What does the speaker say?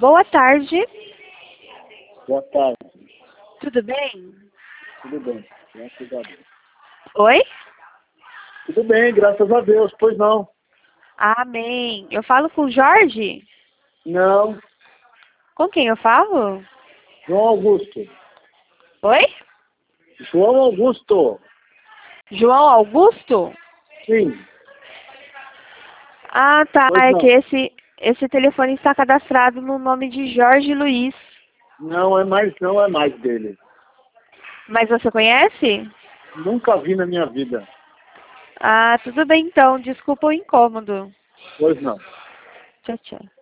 Boa tarde. Boa tarde. Tudo bem? Tudo bem, graças a Deus. Oi? Tudo bem, graças a Deus, pois não. Amém. Eu falo com o Jorge? Não, Com quem eu falo? João Augusto. Oi? João Augusto. João Augusto? Sim, Ah, tá. pois É não. que esse telefone está cadastrado no nome de Jorge Luiz. Não é mais dele. Mas você conhece? Nunca vi na minha vida. Ah, tudo bem então. Desculpa o incômodo. Pois não. Tchau, tchau.